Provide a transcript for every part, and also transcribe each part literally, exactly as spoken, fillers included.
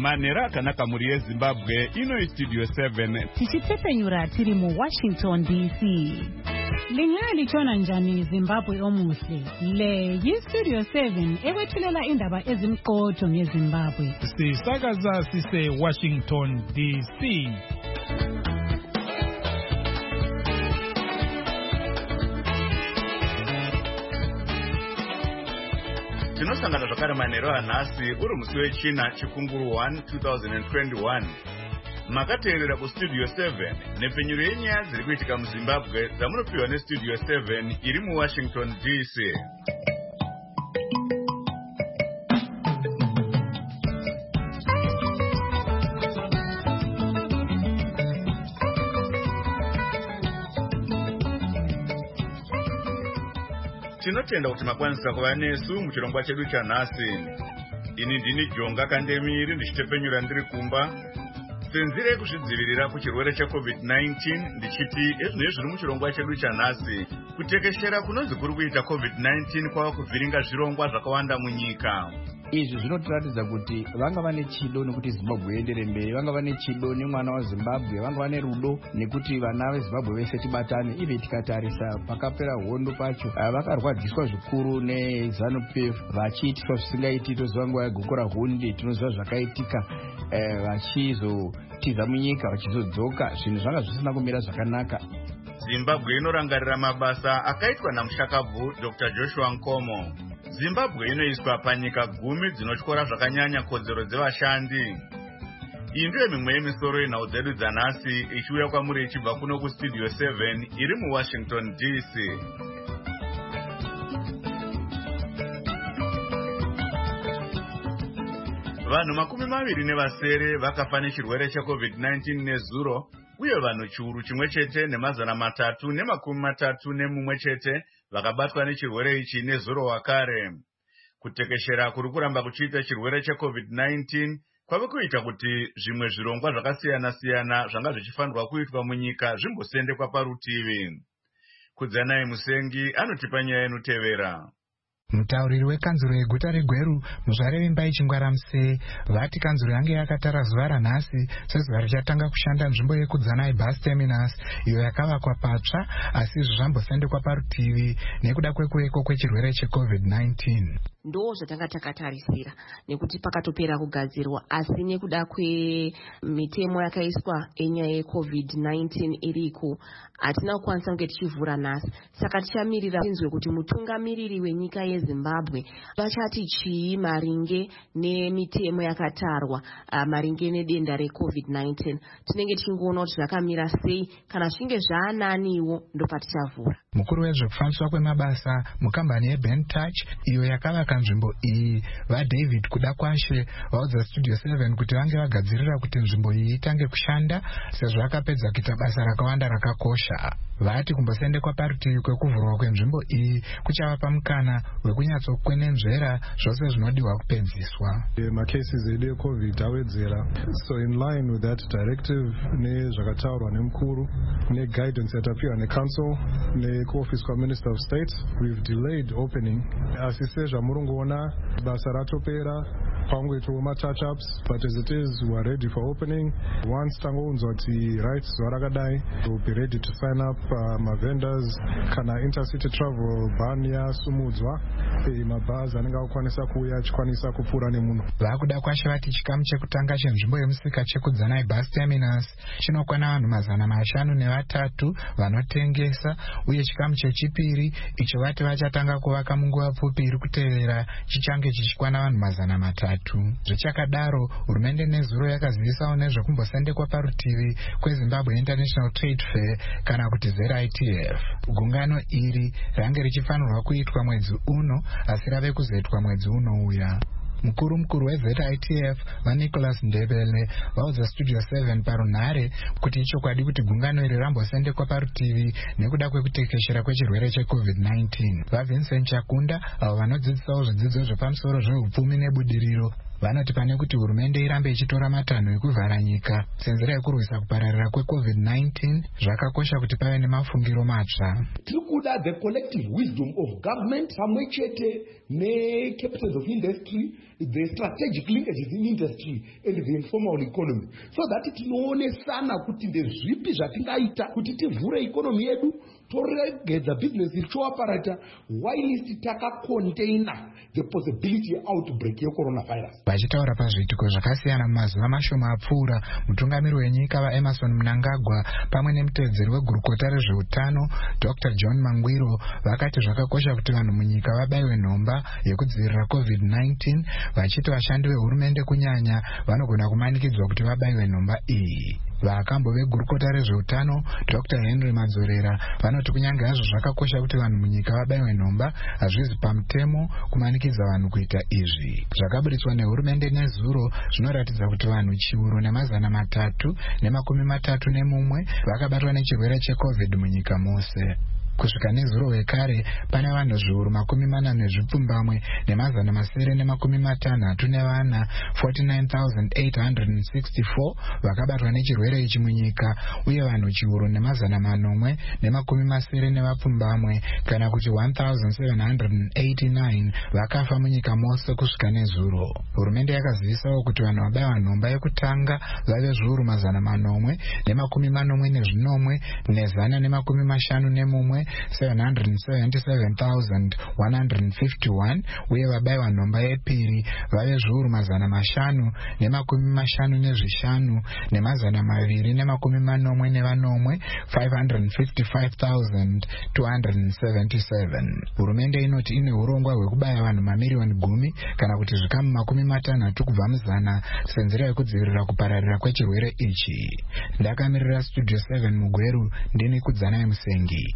manera akanaka muri yeZimbabwe. Ino Studio seven tichitepenyura tiri mu Washington D C. Lingaya litshona njani Zimbabwe omuhle? Le yiStudio seven ewethulela indaba ezimqotho ngeZimbabwe. Sisakaza sise Washington D C. tinosangana zvakare manheru anhasi uri musi wechina chikunguru one twenty twenty-one. makateerera kuStudio seven nepfenyuro yenyaya dziri kuitika muZimbabwe dzamunopiwa neStudio seven iri muWashington D C. tinotenda kuti makwanisa kuva nesu muchirongwa chedu chanhasi. ini ndini Jonga Kandemiri ndichitepenyura ndiri kumba. senzira yekuzvidzivirira kuchirwere checovid nineteen ndichiti ezvinhu zviri muchirongwa chedu chanhasi. kutekeshera kunonzi kuri kuita covid nineteen kwava kuvhiringa zvirongwa zvakawanda munyika. izvi zvinotiratidza kuti vanga vane chido nekuti Zimbabwe iendere mberi, vanga vane chido nemwana waZimbabwe, vanga vane rudo nekuti vana veZimbabwe vese tibatane. ive tikatarisa pakapera hondo pacho vakarwadziswa zvikuru neZANU-P F vachiitiswa zvisingaiti. toziva nguva yegokora hunde tinoziva zvakaitika, vachizotiza munyika vachizodzoka, zvinhu zvanga zvisina kumira zvakanaka. Zimbabwe inorangarira mabasa akaitwa namushakabvu Doctor Joshua Nkomo. Zimbabwe inoiswa panyika gumi dzinotyora zvakanyanya kodzero dzevashandi. Iyi ndiyo mimwe yemisoro yenhau dzedu dzanhasi ichiuya kwamuri ichibva kuno kuStudio seven iri muWashington D C. vanhu makumi maviri nevasere vakafa nechirwere checovid nineteen nezuro, uye vanhu chiuru chimwe chete nemazana matatu nemakumi matatu nemumwe chete vakabatwa nechirwere ichi nezuro wakare. kutekeshera kuri kuramba kuchiita chirwere checovid nineteen kwave kuita kuti zvimwe zvirongwa zvakasiyana-siyana zvanga zvichifanirwa kuitwa munyika zvimbosendekwa parutivi. Kudzanai Musengi anotipa nyaya inotevera. Mutauriri wekanzuro yeguta reGweru muzvare vimbai Chingwaramse vati kanzuro yange yakatara zuva ranhasi sezuva richatanga kushanda nzvimbo yekudzanai bus terminus iyo yakavakwa patsva asi izvo zvambosendekwa parutivi nekuda kwekuweko kwechirwere checovid nineteen. ndo zvatanga takatarisira nekuti pakatopera kugadzirwa asi nekuda kwemitemo yakaiswa enyaya yecovid nineteen iriko hatina kukwanisa kunge tichivhura nhasi. Saka tichamirira tinzwe kuti mutungamiriri wenyika yeZimbabwe vachati chii maringe nemitemo yakatarwa uh, maringe nedenda recovid nineteen. Tinenge tichingoona kuti zvakamira sei, kana zvinge zvaananiwo ndo patichavhura. Mukuru wezvekufambiswa kwemabasa mukambani yeBentouch iyo yakavaka nzvimbo iyi vaDavid Kudakwashe vaudza Studio seven kuti vange vagadzirira kuti nzvimbo iyi itange kushanda sezvo vakapedza kuita basa rakawanda rakakosha. Vati kumbosendekwa parutivi kwekuvhurwa kwenzvimbo iyi kuchavapa mukana wekunyatsokwenenzvera zvose zvinodiwa kupedziswa. Macases edu ecovid awedzera, so in line with that directive nezvakataurwa nemukuru neguidance yatapiwa necouncil nekuoffice kwaMinister of State, we've delayed opening. Asi sezvamurongoona basa ratopera pangoitwa ma-touch-ups, but as it is we are ready for opening. Once tangounzwa kuti right zuva rakadai we'll be ready to sign up uh, ma-vendors. Kana intercity travel ban yasumudzwa e, mabhazi anenge akukwanisa kuuya achikwanisa kupfuura nemunhu. Vakuda kwashe vati chikamu chekutanga chenzvimbo yemusika chekudzanai bus terminus chinokwana vanhu mazana mashanu nevatatu vanotengesa, uye chikamu chechipiri icho vati vachatanga kuvaka munguva pfupi iri kutevera chichange chichikwana vanhu mazana matatu. Zvichakadaro hurumende nezuro yakazivisawo nezvekumbosendekwa parutivi kweZimbabwe International Trade Fair kana kuti Z I T F. Gungano iri range richifanirwa kuitwa mwedzi uno asi rave kuzoitwa mwedzi unouya. Mukuru mukuru weZ I T F vaNicholas Ndebele vaudza Studio seven parunhare kuti ichokwadi kuti gungano iri rambosendekwa parutivi nekuda kwekutekeshera kwechirwere checovid nineteen. VaVincent Chakunda avo vanodzidzisawo zvidzidzo zvepamusoro zveupfumi nebudiriro vanoti pane kuti hurumende irambe ichitora matanho ekuvhara nyika senzira yekurwisa kupararira kwecovid nineteen, zvakakosha kuti pave nemafungiro matsva. Tiri kuda the collective wisdom of government pamwe chete necapitals of industry, the strategic linkages in industry and the informal economy, so that tinoonesana kuti ndezvipi zvatingaita kuti tivhure economy yedu toregedza business ichoaparata whilst takacontaina the possibility outbreak yecoronavirus. Vachitaura pazviitiko zvakasiyana mumazuva mashoma apfuura, mutungamiri wenyika vaEmerson Mnangagwa pamwe nemutevedzeri wegurukota rezveutano Doctor John Mangwiro vakati zvakakosha kuti vanhu munyika vabayiwe nhomba yekudzivirira covid nineteen, vachiti vashandi vehurumende kunyanya vanogona kumanikidzwa kuti vabayiwe nhomba iyi. Vakambo vegurukota rezveutano Doctor Henry Madzorera vanoti kunyange hazvo zvakakosha kuti vanhu munyika vabayiwe nhomba, hazvizi pamutemo kumanikidza vanhu kuita izvi. Zvakaburitswa nehurumende nezuro zvinoratidza kuti vanhu chiuru nemazana matatu nemakumi matatu nemumwe vakabatwa nechirwere checovid munyika mose. Kusvika nezuro wekare pane vanhu zviuru makumi mana nezvipfumbamwe nemazana masere nemakumi matanhatu nevana forty-nine thousand eight hundred sixty-four vakabatwa nechirwere ichi munyika, uye vanhu chiuru nemazana manomwe nemakumi masere nevapfumbamwe kana kuti one thousand seven hundred eighty-nine vakafa munyika mose kusvika nezuro. Hurumende yakazivisawo kuti vanhu vabayiwa nhomba yekutanga vave zviuru mazana manomwe nemakumi manomwe nezvinomwe nezana nemakumi mashanu nemumwe seven hundred seventy-seven thousand one hundred fifty-one, uye vabayiwa nhomba yepiri vave zviuru mazana mashanu nemakumi mashanu nezvishanu nemazana maviri nemakumi manomwe nevanomwe five hundred fifty-five thousand two hundred seventy-seven. Hurumende inoti ine urongwa hwekubaya vanhu mamiriyoni gumi kana kuti zvikamu makumi matanhatu kubva muzana senzira yekudzivirira kupararira kwechirwere ichi. Ndakamirira Studio seven Mugweru, ndini Kudzanai Musengi.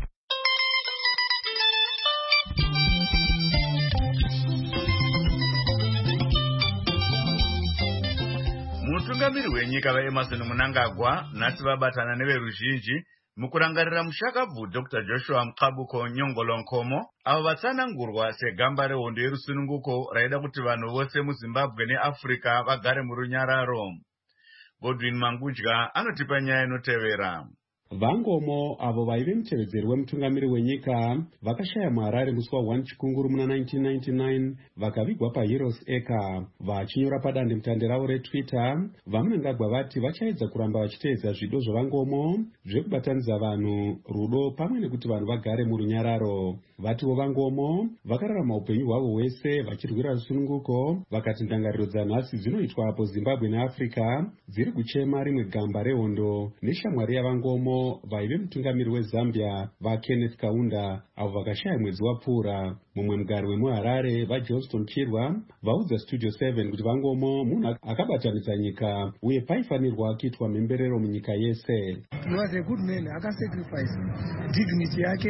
Mutungamiri wenyika vaEmerson Mnangagwa nhasi vabatana neveruzhinji mukurangarira mushakabvu Doctor Joshua Mqabuko Nyongolonkomo avo vatsanangurwa segamba rehondo yerusununguko raida kuti vanhu vose muZimbabwe neAfrica vagare murunyararo. Godwin Mangudya anotipa nyaya inotevera. Vangomo avo vaive mutevedzeri wemutungamiri wenyika vakashaya muHarare musi wa first Chikunguru muna nineteen ninety-nine vakavigwa paHeroes Acre. Vachinyora padandemutande ravo reTwitter, vaMnangagwa vati vachaedza kuramba vachiteedza zvido zvavangomo zvekubatanidza vanhu, rudo pamwe nekuti vanhu vagare murunyararo. Vatiwo vangomo vakararama upenyu hwavo hwese vachirwira rusununguko, vakati ndangariro dzanhasi dzinoitwa apo Zimbabwe neAfrica dziri kuchema rimwe gamba rehondo neshamwari yavangomo vaive mutungamiri weZambia vaKenneth Kaunda avo vakashaya mwedzi wapfuura. Mumwe mugari wemuHarare vaJohnston Chirwa vaudza Studio seven kuti vangomo munhu akabatanidza nyika uye paifanirwa kuitwa mhemberero munyika yese. He was a good man, akasacrifice dignity yake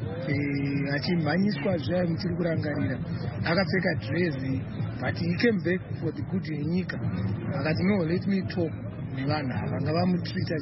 achimhanyiswa zvaya mutiri kurangarira, akapfeka drezi, but he came back for the good yenyika. Akati no, let me talk nevanhu ava ngavamutreata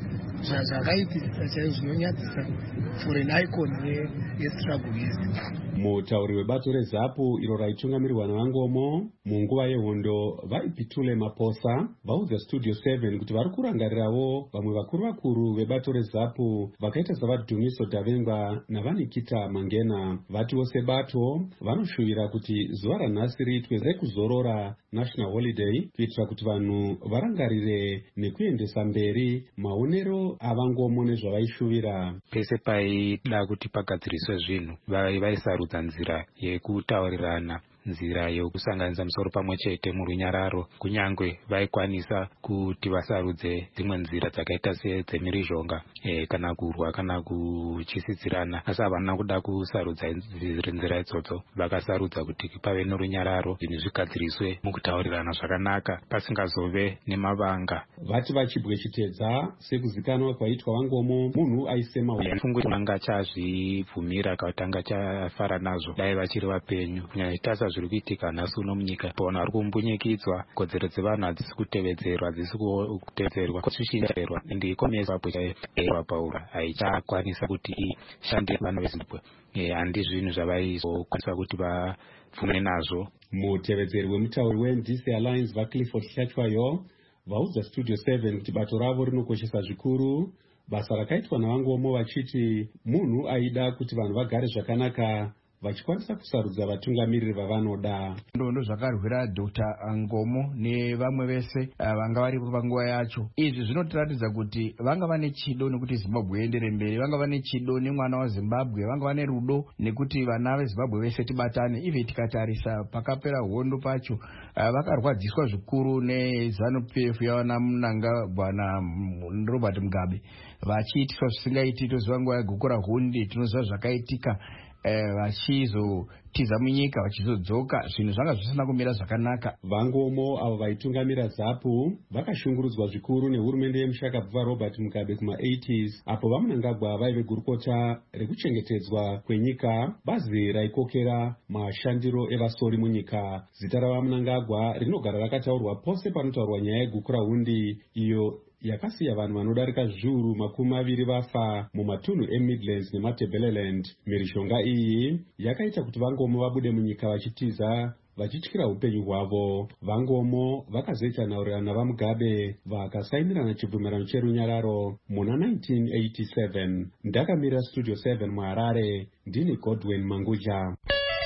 zvakaipisa chaizvo zvinonyadzisa for an icon yestruggle yese. Mutauri webato reZAPU iro raitungamirirwa navangomo munguva yehondo vaipitule Maposa vaudza Studio seven kuti vari kurangarirawo vamwe vakuru vakuru vebato reZAPU vakaita savadhumiso Davengwa navaNikita Mangena. Vatiwo sebato vanoshuvira kuti zuva ranhasi riitwe rekuzorora national holiday kuitira kuti vanhu varangarire nekuendesa mberi maonero avangomo nezvavaishuvira. Pese paida kuti pagadziriswe zvinhu vaisarudza nzira yekutaurirana, nzira yokusanganisa musoro pamwe chete murunyararo, kunyangwe vaikwanisa kuti vasarudze dzimwe nzira dzakaita sedzemirizhonga e, kana kurwa kana kuchisidzirana, asi havana kuda kusarudza nzira idzodzo. Vakasarudza kuti pave norunyararo, zvinhu zvigadziriswe mukutaurirana zvakanaka pasingazove nemavanga. Vati vachibwe chitedza sekuzikanwa kwaitwa vangomo, munhu aisema fungu anga chazvibvumira kana kuti anga chafara nazvo dai vachiri vapenyu. Kunyanya tasa zviri kuitika nhasi uno munyika. Vanhu vari kumbunyikidzwa, kodzero dzevanhu hadzisi kutevedzerwa, hadzisi kutevedzerwa kusvishinderwa, ende ikonomi yapo chairwa paura haichakwanisa kuti ishandire vanhu vezimbabwe. Handi zvinhu zvavaizokwanisa kuti vabvume nazvo. Mutevedzeri wemutauri weN D C Alliance vaClifford Hlachwayo vaudza Studio seven kuti bato ravo rinokoshesa zvikuru basa rakaitwa navangomo vachiti munhu aida kuti vanhu vagare zvakanaka vachikwanisa kusarudza vatungamiriri vavanoda. Ndondo zvakarwira Doctor Ngomo nevamwe vese vanga varipo panguva yacho. Izvi zvinotiratidza kuti vanga vane chido nekuti Zimbabwe iendere mberi, vanga vane chido nemwana waZimbabwe, vanga vane rudo nekuti vana veZimbabwe vese tibatane. Ivi tikatarisa pakapera hondo pacho vakarwadziswa zvikuru neZANU P F yawana munanga bwana Robert Mugabe vachiitiswa zvisingaiti. Toziva nguva yagukura hundi, tinoziva zvakaitika vachizotiza munyika vachizodzoka, zvinhu zvanga zvisina kumira zvakanaka. Vangomo avo vaitungamira ZAPU vakashungurudzwa zvikuru nehurumende yemushakabva Robert Mugabe kuma eighties, apo vaMnangagwa vaive gurukota rekuchengetedzwa kwenyika, bazi raikokera mashandiro evasori munyika. Zita ravaMnangagwa rinogara rakataurwa pose panotaurwa nyaya yegukura hundi, iyo yakasiya vanhu vanodarika zviuru makumi maviri vafa mumatunhu eMidlands neMatabeleland. Mhirizhonga iyi yakaita kuti Vangomo vabude munyika vachitiza vachityira upenyu hwavo. Vangomo vakazoita nhaurirano navaMugabe vakasainirana chibvumirano cherunyararo muna nineteen eighty-seven. Ndakamira Studio seven muHarare, ndini Godwin Manguja.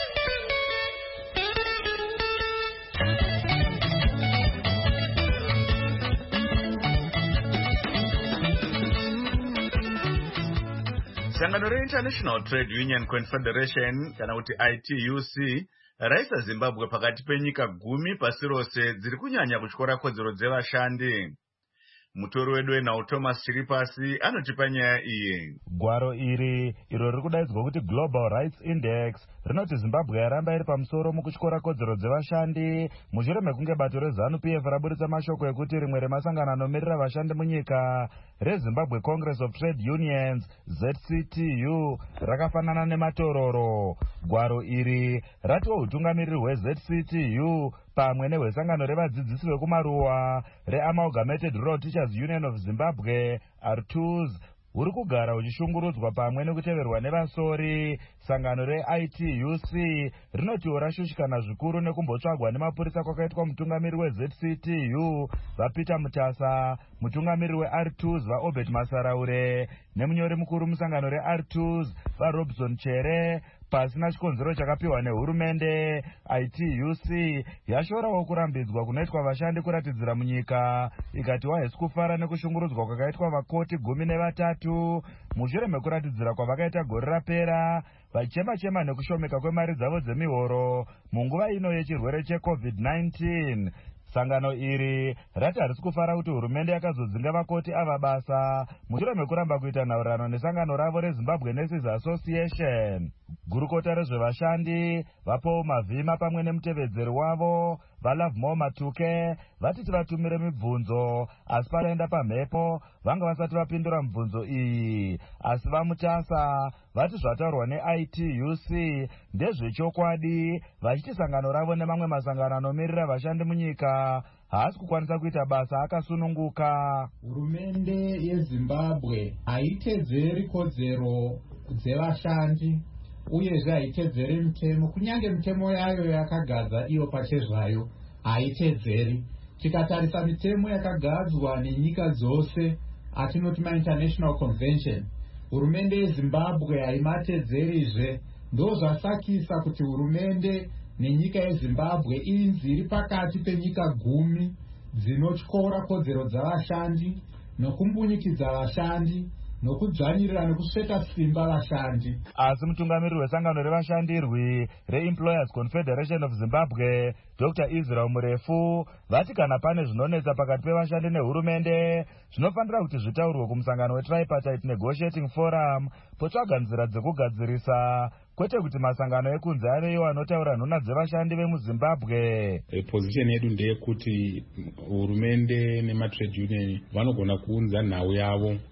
Sangano reInternational Trade Union Confederation kana kuti I T U C raisa Zimbabwe pakati penyika gumi pasi rose dziri kunyanya kutyora kodzero dzevashandi. Mutori wedu wenhau Thomas Chiripasi anotipa nyaya iyi. Gwaro iri iro riri kudaidzwa kuti Global Rights Index rinoti Zimbabwe yaramba iri pamusoro mukutyora kodzero dzevashandi mushure mekunge bato reZANU P F raburitsa mashoko ekuti rimwe remasangano anomirira vashandi munyika reZimbabwe Congress of Trade Unions Z C T U rakafanana nematororo. Gwaro iri ratiwo utungamiriri hweZ C T U pamwe nehwesangano revadzidzisi vekumaruwa reAmalgamated Rural Teachers Union of Zimbabwe R T U S huri kugara uchishungurudzwa pamwe nekuteverwa nevasori. Sangano reI T U C rinotiwo rashushikana zvikuru nekumbotsvagwa nemapurisa kwakaitwa mutungamiri weZ C T U vaPeter Mutasa, mutungamiri weR T U S vaObert Masaraure nemunyori mukuru musangano reR T U S vaRobson Chere. Pasina chikonzero chakapiwa nehurumende, I T U C yashorawo kurambidzwa kunoitwa vashandi kuratidzira munyika, ikati wahesi kufara nekushungurudzwa kwakaitwa vakoti gumi nevatatu mushure mekuratidzira kwavakaita gore rapera vachema-chema nekushomeka kwemari dzavo dzemihoro munguva ino yechirwere cheCovid nineteen. Sangano iri rati harisi kufara kuti hurumende yakazodzinga vakoti ava basa mushure mekuramba kuita nhaurirano nesangano ravo reZimbabwe Nurses Association. Gurukota rezvevashandi vaPaul Mavhima pamwe nemutevedzeri wavo vaLovemore Matuke vatiti vatumire mibvunzo asi pakaenda pamhepo vanga vasati vapindura mibvunzo iyi, asi vaMutasa vati zvataurwa neI T U C ndezvechokwadi, vachiti sangano ravo nemamwe masangano anomirira vashandi munyika haasi kukwanisa kuita basa akasununguka. Hurumende yeZimbabwe haitedzeri kodzero dzevashandi uyezve haitedzeri mitemo, kunyange mitemo yayo yakagadza iyo pachezvayo haitedzeri. Tikatarisa mitemo yakagadzwa nenyika dzose atinoti maInternational Convention, hurumende yeZimbabwe haimatedzerizve. Ndo zvasakisa kuti hurumende nenyika yeZimbabwe inzi iri pakati penyika gumi dzinotyora kodzero dzavashandi nokumbunyikidza vashandi nokudzvanyirira nekusveta simba vashandi. Asi mutungamiriri wesangano revashandirwi reEmployers Confederation of Zimbabwe Doctor Israel Murefu vati kana pane zvinonetsa pakati pevashandi nehurumende zvinofanira kuti zvitaurwe kumusangano weTripartite Negotiating Forum potsvaga nzira dzekugadzirisa, kwete kuti masangano ekunze avewo anotaura nhuna dzevashandi vemuZimbabwe. Position yedu ndeyekuti hurumende nematrade union vanogona kuunza nhau yavo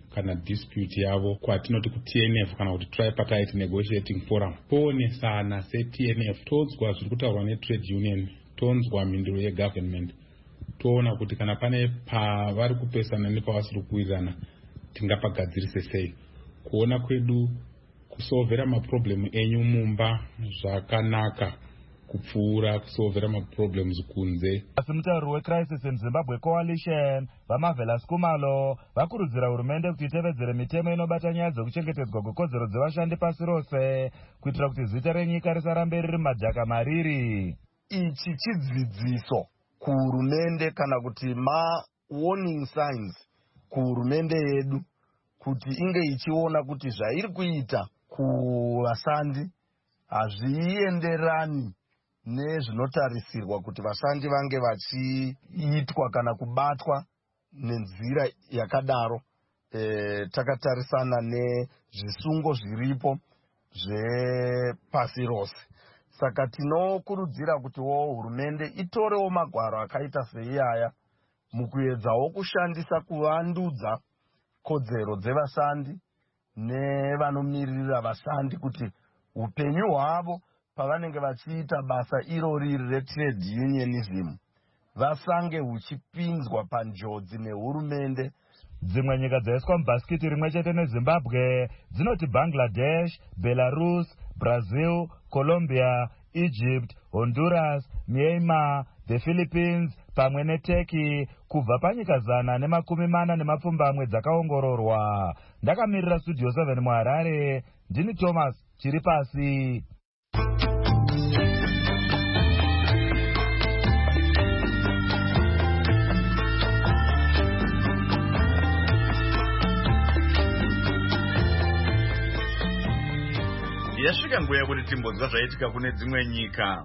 kana dispute yavo kwatinoti ku-T N F kana kuti tripartite negotiating forum. Poonesana se-T N F tonzwa zviri kutaurwa ne-trade union, tonzwa mhinduro yegovernment, toona kuti kana pane pavari kupesana nepavasiri kuwirirana tingapagadzirise sei. Kuona kwedu kusolvera maproblemu enyu mumba zvakanaka kupfuura kusolvera maproblems kunze. Asi mutauri weCrisis in Zimbabwe Coalition vaMarvelous Kumalo vakurudzira hurumende kuti itevedzere mitemo inobata nyaya dzekuchengetedzwa kwekodzero dzevashandi pasi rose kuitira kuti zita renyika risarambe riri madhaka mariri. Ichi chidzidziso kuhurumende kana kuti ma warning signs kuhurumende yedu kuti inge ichiona kuti zvairi kuita kuvashandi hazvienderani nezvinotarisirwa kuti vashandi vange vachiitwa kana kubatwa nenzira yakadaro. E, takatarisana nezvisungo zviripo zvepasi rose. Saka tinokurudzira kuti wo hurumende itorewo magwaro akaita seiyaya mukuedzawo kushandisa kuvandudza kodzero dzevashandi nevanomirira vashandi kuti upenyu hwavo pavanenge vachiita basa irori retrade unionism vasange huchipinzwa panjodzi nehurumende. Dzimwe nyika dzaiswa mubhasikiti rimwe chete neZimbabwe dzinoti Bangladesh, Belarus, Brazil, Colombia, Egypt, Honduras, Myanmar, the Philippines pamwe neTurkey kubva panyika zana nemakumi mana nemapfumbamwe dzakaongororwa. Ndakamirira Studio seven muHarare, ndini Thomas Chiripasi. Yasvika nguva yekuti timbonzwa zvaitika kune dzimwe nyika.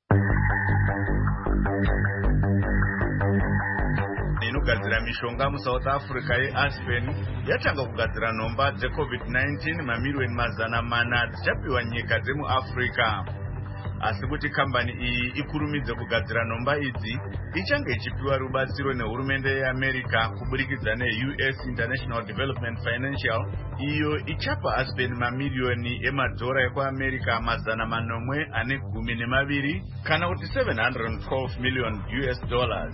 Inogadzira mishonga muSouth Africa yeAspen yatanga kugadzira nhomba dzeCovid nineteen mamiliyoni mazana mana dzichapiwa nyika dzemuAfrica. Asi kuti kambani iyi ikurumidze kugadzira nhomba idzi ichange ichipiwa rubatsiro nehurumende yeAmerica kuburikidza ne-U S International Development Financial, iyo ichapa Aspen mamiliyoni emadhora ekuAmerica mazana manomwe ane gumi nemaviri kana kuti seven hundred twelve million U S dollars.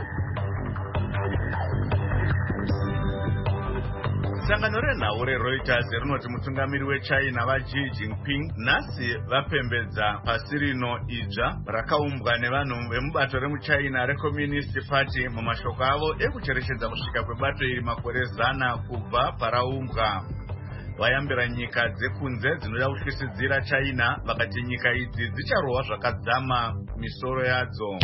Sangano renhau reReuters rinoti mutungamiri weChina vaXi Jinping nhasi vapembedza pasi rino idzva rakaumbwa nevanhu vemubato remuChina reCommunist Party mumashoko avo ekucherechedza kusvika kwebato iri makore zana kubva paraumbwa. Vayambira nyika dzekunze dzinoda kutyisidzira China vakati nyika idzi dzicharohwa zvakadzama misoro yadzo.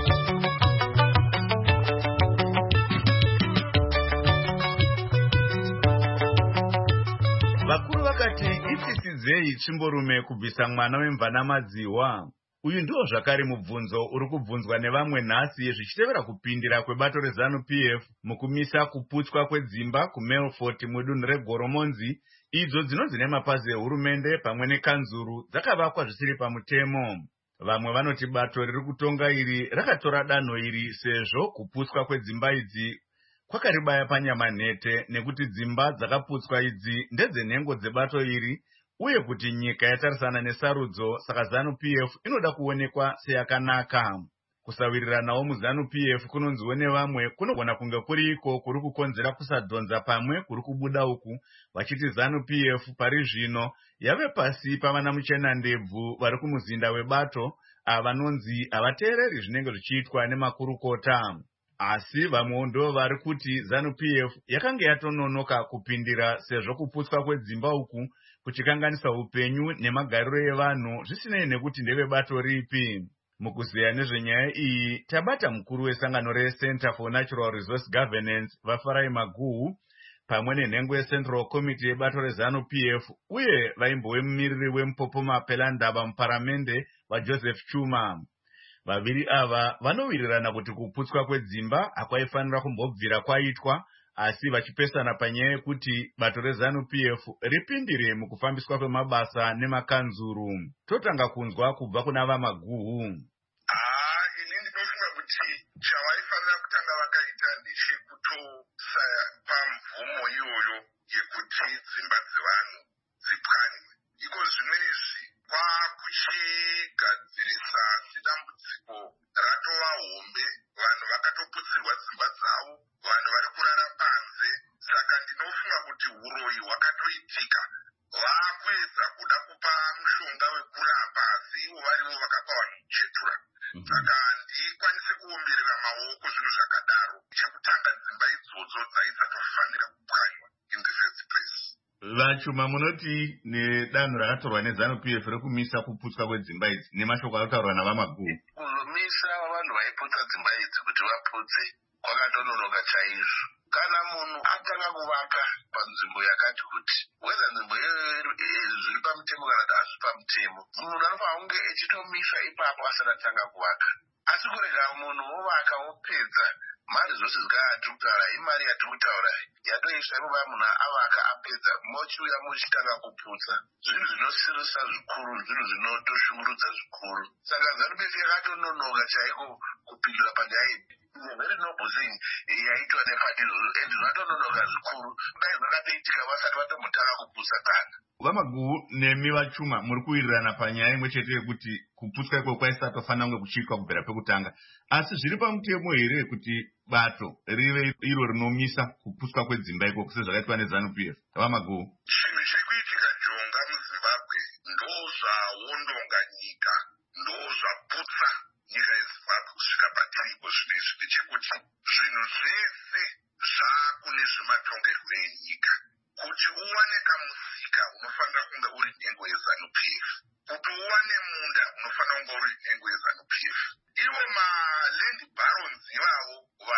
Vakuru vakati itisidzei chimborume kubvisa mwana wemvanamadziwa. Uyu ndiwo zvakare mubvunzo uri kubvunzwa nevamwe nhasi zvichitevera kupindira kwebato reZANU P F mukumisa kuputswa kwedzimba kuMelfort mudunhu reGoromonzi, idzo dzinonzi nemapazi ehurumende pamwe nekanzuru dzakavakwa zvisiri pamutemo. Vamwe vanoti bato riri kutonga iri rakatora danho iri sezvo kuputswa kwedzimba idzi kwakaribaya panyama nhete nekuti dzimba dzakaputswa idzi ndedzenhengo dzebato iri uye kuti nyika yatarisana nesarudzo, saka ZANU P F inoda kuonekwa seyakanaka. Kusawiriranawo muZANU P F kunonziwo nevamwe kunogona kunge kuri iko kuri kukonzera kusadhonza pamwe kuri kubuda uku, vachiti ZANU P F pari zvino yave pasi pavana muchena ndebvu vari kumuzinda webato avanonzi havateereri zvinenge zvichiitwa nemakurukota. Asi vamwewo ndo vari kuti ZANU P F yakanga yatononoka kupindira sezvo kuputswa kwedzimba uku kuchikanganisa upenyu nemagariro evanhu zvisinei nekuti ndevebato ripi. Mukuzeya nezvenyaya iyi tabata mukuru wesangano reCenter for Natural Resource Governance vaFarai Maguhu pamwe nenhengo yeCentral Committee yebato reZANU P F uye vaimbowemumiriri wemupopoma Pelandaba muparamende vaJoseph Chuma. Vaviri ava vanowirirana kuti kuputswa kwedzimba hakwaifanira kumbobvira kwaitwa, asi vachipesana panyaya yekuti bato reZANU P F ripindire mukufambiswa kwemabasa nemakanzuru. Totanga kunzwa kubva kuna vaMaguhu. Ah, ini ndinofunga kuti chavaifanira kutanga vakaita ndechekutosaya pamvumo iyoyo yekuti dzimba dzevanhu dzipwanywe. Iko zvinezvi kwakuchigadzirisa sedambudziko ratova hombe, vanhu vakatoputsirwa dzimba dzavo, vanhu vari kurara panze. Saka ndinofunga kuti uroyi hwakatoitika, vakuedza kuda kupa mushonga wekurapa, asi ivo varivo vakapa vanhu kuchetura. Saka ndikwanise kuomberera maoko zvinhu zvakadaro. Chekutanga dzimba idzodzo dzaisatofanira kupwanywa in the first place. Vachuma, munoti nedanho rakatorwa neZANU-P F rekumisa kuputswa kwedzimba idzi nemashoko anotaurwa navamaguru, kuzomisa vanhu vaiputsa dzimba idzi kuti vaputse kwakatononoka chaizvo. Kana munhu atanga kuvaka panzvimbo yakati kuti whether nzvimbo iyoyo zviri pamutemo kana kuti hazviri pamutemo, munhu anofanira kunge echitomisa ipapo asati atanga kuvaka. Asi kurega munhu wovaka wopedza, mari zvose zvikatiri kutaura imari yatiri kutaura yatoiswa ipopa munhu avaka apedza, mochiuya mochitanga kuputsa, zvinhu zvinosirisa zvikuru, zvinhu zvinotoshungurudza zvikuru. Saka ZANU-P F yakatononoka chaiko kupindura panyaya iyi. Very noble thing yaitwa nepadiro, and zvatononoka zvikuru. Dai zvakatoitika vasati vatomutanga kuputsa kana. Vamaguru nemi Vachuma muri kuwirirana panyaya imwe chete yekuti kuputswa ikoko kwaisatofanira kunge kuchiitwa kubvira pekutanga. Asi zviri pamutemo here kuti bato rive iro rinomisa kuputswa kwedzimba ikoko sezvakaitwa neZANU-P F? Vamaguru, chinhu chirikuitika Jonga muZimbabwe ndozvaondonga nyika, ndozvaputsa nyika yeZimbabwe kusvika patiripo zvinezvi, ndechekuti zvinhu zvese zvakune zvematongerwo enyika. Kuti uwane kamusika unofanira kunge uri nhengo yeZANU-P F, kuti uwane munda unofanira kunge uri nhengo yeZANU-P F. Ivo maland barons ivavo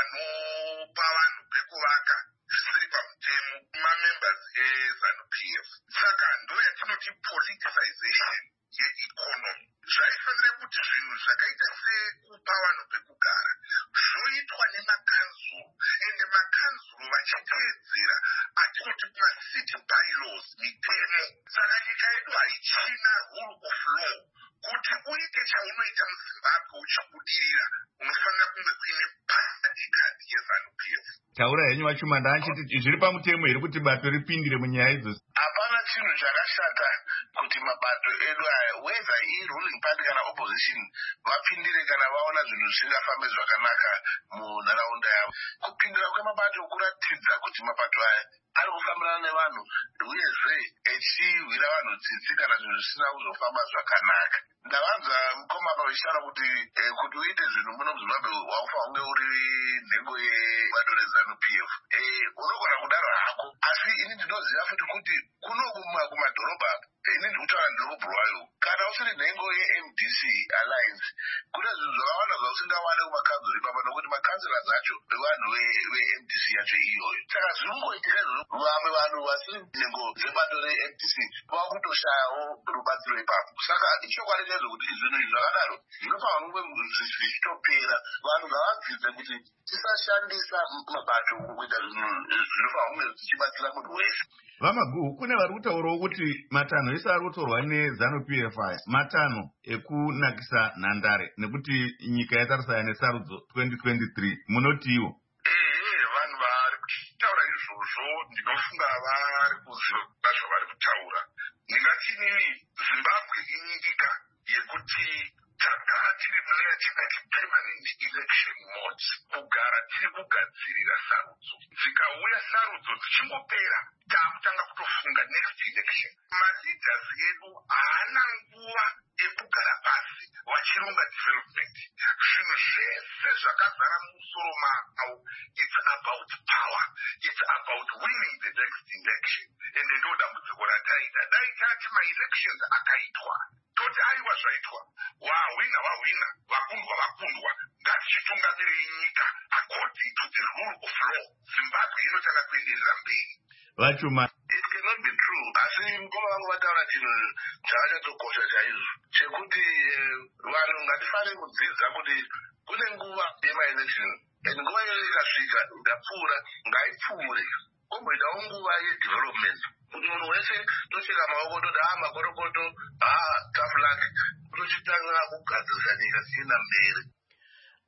vanopa vanhu pekuvaka zvisiri pamutemo mamembers eZANU-P F. Saka ndo yatinoti politicization yeeconomy. Zvaifanira kuti zvinhu zvakaita sekupa vanhu pekugara zvoitwa nemakanzuru, ende makanzuru vachiteedzera atinoti macity bylaws, mitemo. Saka nyika yedu haichina rule of law. Kuti uite chaunoita muZimbabwe uchibudirira, unofanira kunge uine padikadhi yeZANU-P F. taura henyu Vachuma, ndaachiti zviri pamutemo here kuti bato ripindire munyaya idzozi? Hapana chinhu chakashata kuti mabato edu aya, whether i-ruling party kana opposition, vapindire kana vaona zvinhu zvisingafambe zvakanaka munharaunda yavo. Kupindira kwemabato kuratidza kuti mabato aya ari kufambirana nevanhu, uyezve echihwira vanhu tsitsi kana zvinhu zvisina kuzofamba zvakanaka. Ndavanza mukoma pavachitaura kuti eh, kuti uite zvinhu muno muZimbabwe wakufa unge uri nhengo yebato reZANU-P F. Eh, unogona kudaro hako, asi ini ndinoziva futi kuti kuno kumadhorobha, ini ndikutaura ndinoburwayo, kana usiri nhengo ye-M D C Alliance, kune zvinhu zvakawanda zvausingawane kumakanzuru ipapa, nokuti makansela zacho vanhu ve-M D C yacho iyoyo. Saka zviri kungoitika izvozvo, vamwe vanhu vasiri nhengo dzebato re-M D C vakutoshayawo rubatsiro ipapo. Saka ichokwadi chezvokuti zvinhu izvi zvakadaro zvinofanira kunge zvichitopera. Vanhu ngavadzidze kuti tisashandisa mabato kuita zvinhu zvinofanira kunge zvichibatsira munhu wese. Vamaguru, kune vari kutaurawo kuti matanho ese ari kutorwa neZANU-P F aya matanho ekunakisa nhandare nekuti nyika yatarisana nesarudzo twenty twenty-three. Munotiwo? Ehe, vanhu vari kutaura izvozvo ndinofunga vari kuziva zvavari kutaura. Ndingatinini Zimbabwe inyika yekuti tagara tiri mune yatingati permanent election mode, kugara tiri kugadzirira sarudzo. Dzikauya sarudzo dzichingopera, taakutanga kutofunga next election. Maleaders edu haana nguva ekugara pasi vachirunga development. Zvinhu zvese zvakazara mumusoro mavo, it's about power, it's about winning the next election. Ende ndo dambudziko rataita. Dai tati ma-elections akaitwa, toti aiwa zvaitwa, wahwina wahwina, vakundwa vakundwa, ngatichitungamire nyika according to the rule of law. Zimbabwe inotanga kuenderera mberi. Vachuma, it cannot be true. Asi mukoma vangu vataura chinhu chakachatokosha chaizvo, chekuti vanhu ngatifanire kudzidza kuti kune nguva yema-election, and nguva iyoyo ikasvika ikapfuura ngaipfuure, komboitawo nguva yedevelopment, kuti munhu wese tocheka maoko toti ah makorokoto ah tough luck, tochitanga kugadzirisa nyika tichienda mberi.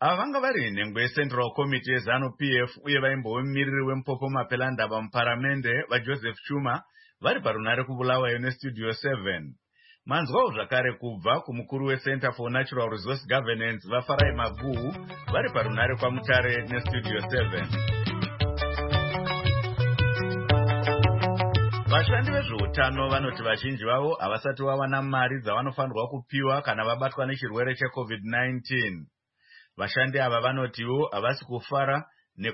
ava vanga vari nhengwe yeCentral Committee yeZANU-P F uye vaimbowe mumiriri wemupopo mapelandaba muparamende vaJoseph Chuma vari parunare kubulawayo neStudio seven. Manzwawo zvakare kubva kumukuru weCenter for Natural Resource Governance vaFarai Maguhu vari parunare kwaMutare neStudio seven. Vashandi vezveutano vanoti vazhinji vavo havasati vawana mari dzavanofanirwa kupiwa kana vabatwa nechirwere cheCovid nineteen. Vashandi ava vanotiwo havasi kufara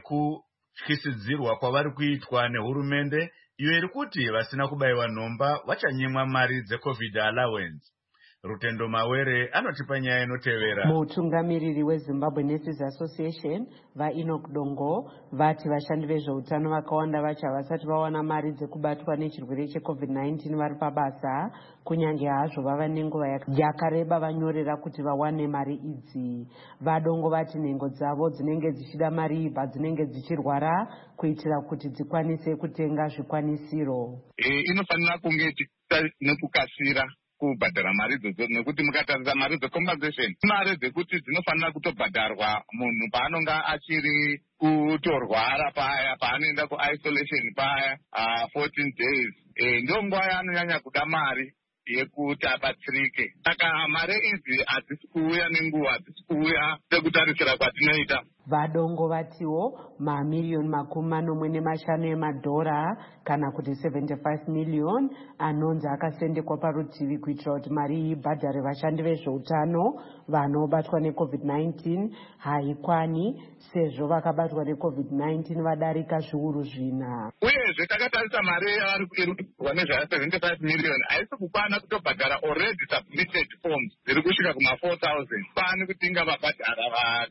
nekutyisidzirwa kwavari kuitwa nehurumende iyo iri kuti vasina kubayiwa nhomba vachanyimwa mari dzeCovid allowance. Rutendo Mawere anotipa nyaya inotevera. Mutungamiriri weZimbabwe Nurses Association vaEnoch Dongo vati vashandi vezveutano vakawanda vacho havasati vawana mari dzekubatwa nechirwere cheCovid nineteen vari pabasa, kunyange hazvo vava nenguva yakareba vanyorera kuti vawane mari idzi. VaDongo vati nhengo dzavo dzinenge dzichida mari iyi padzinenge dzichirwara kuitira kuti dzikwanise kutenga zvikwanisiro. E, inofanira kunge nekukasira kubhadhara mari idzodzo nekuti mukatarisa mari dzecompensation mari dzekuti dzinofanira kutobhadharwa munhu paanonga achiri kutorwara paya paanoenda kuisolation paya uh, fourteen days e, ndio nguva yaanonyanya kuda mari yekuti abatsirike. Saka mari idzi hadzisi kuuya nenguva, hadzisi kuuya sekutarisira kwatinoita. VaDongo vatiwo mamiriyoni makumi manomwe nemashanu emadhora kana kuti seventy-five million anonzi akasendekwa parutivi kuitira kuti mari iyi ibhadhare vashandi vezveutano vanobatwa neCovid nineteen haikwani sezvo vakabatwa neCovid nineteen vadarika zviuru zvina. Uyezve takatarisa mari yavari kuirukirwa nezvaya seventy-five million haisi kukwana kutobhadhara already submitted forms dziri kusvika kuma four thousand. Kwani kutinga vabhadhara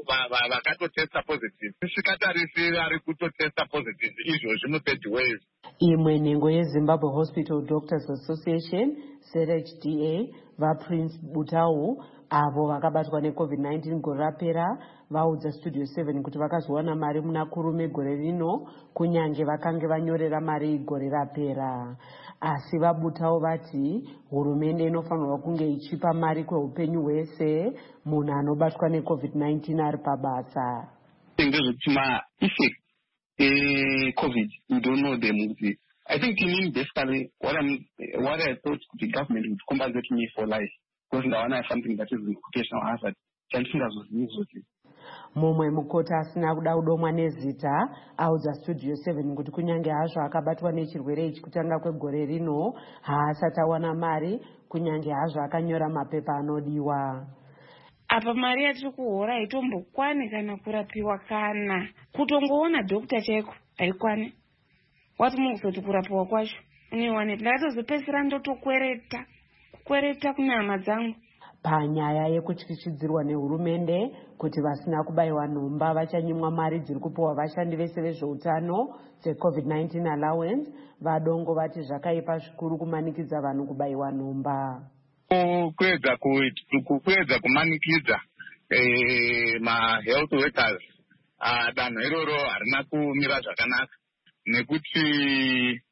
vakatotesta positive. Tisikatarisiri ari kutotesta positive izvozvi mu-third wave. Imwe nhengo yeZimbabwe Hospital Doctors Association C R H D A vaPrince Butau avo vakabatwa neCovid nineteen gore rapera vaudza Studio seven kuti vakazowana mari muna kurume gore rino kunyange vakange vanyorera mari gore rapera. Asi vaButau vati hurumende inofanirwa kunge ichipa mari kweupenyu hwese munhu anobatwa neCovid nineteen ari pabasa. Ngezvekuti ma-effect e-COVID, we don't know them. I think you mean basically what, I'm, what I thought the government would compensate me for life. Because now I have something that is occupational hazard. Mumwe mukoti asina kuda kudomwa nezita audza Studio seven kuti kunyange hazvo akabatwa nechirwere ichi kutanga kwegore rino haasati awana mari kunyange hazvo akanyora mapepa anodiwa. Apa mari yatiri kuhora haitombokwani kana kurapiwa kana kutongoona dhokita chaiko haikwani. Wati mukuzoti kurapiwa kwacho unewane ndakatozopedzisira ndotokwereta kukwereta kunyama dzangu. Panyaya yekutyisidzirwa nehurumende kuti vasina kubayiwa nhomba vachanyimwa mari dziri kupiwa vashandi vese vezveutano dzeCovid nineteen allowance, VaDongo vati zvakaipa zvikuru kumanikidza vanhu kubayiwa nhomba. Kuedza kuedza kumanikidza ma-health workers danho iroro harina kumira zvakanaka nekuti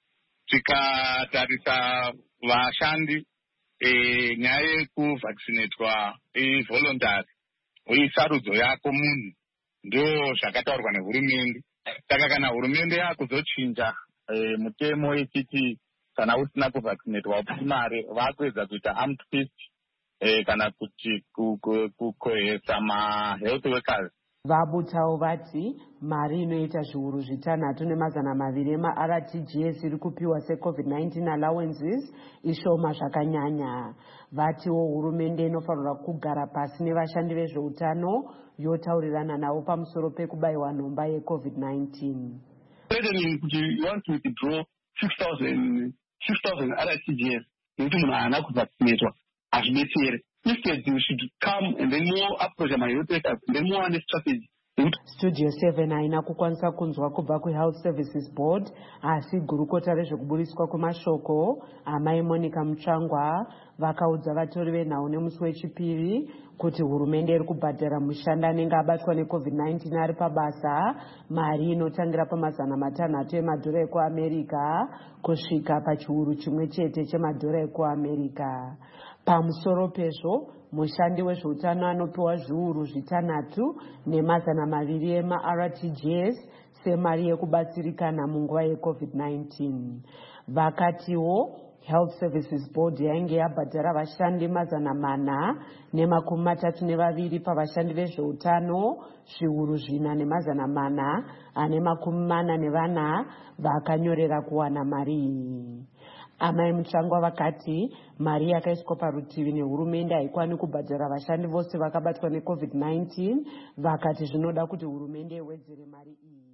tikatarisa vashandi E, nyaya yekuvaccinatwa ivoluntary isarudzo yako munhu ndo zvakataurwa nehurumende. Saka kana hurumende yakuzochinja e, mutemo yechiti kana usina kuvaccinatwa upi mari vakuedza kuita armed fist e, kana kuti kukohesa ma-health workers. VaButau vati mari inoita zviuru zvitanhatu nemazana maviri ema-R T G S iri kupiwa seCovid nineteen allowances ishoma zvakanyanya. Vatiwo hurumende inofanirwa kugara pasi nevashandi vezveutano yotaurirana navo pamusoro pekubayiwa nhomba yeCovid nineteen. President kuti you want to withdraw six thousand R T G S nekuti munhu haana kuvaccinatwa hazvidetsere. Instead, we should come and then more approach my health workers and then more on the strategy. Studio seven haina kukwanisa kunzwa kubva kuHealth Services Board asi gurukota rezvekuburiswa kwemashoko amai Monica Mutsvangwa vakaudza vatori venhau nemusi wechipiri kuti hurumende iri kubhadhara mushandi anenge abatwa neCovid nineteen ari pabasa mari inotangira pamazana matanhatu emadhora ekuAmerica kusvika pachiuru chimwe chete chemadhora ekuAmerica. Pamusoro pezvo mushandi wezveutano anopiwa zviuru zvitanhatu nemazana maviri ema-R T G S semari yekubatsirikana munguva yecovid nineteen. Vakatiwo Health Services Board yainge yabhadhara vashandi mazana mana nemakumi matatu nevaviri pavashandi vezveutano zviuru zvina nemazana mana ane makumi mana nevana vakanyorera kuwana mari iyi. Amai Mutsvangwa vakati mari yakaiswa parutivi nehurumende haikwani kubhadhara vashandi vose vakabatwa necovid nineteen. Vakati zvinoda kuti hurumende iwedzere mari iyi.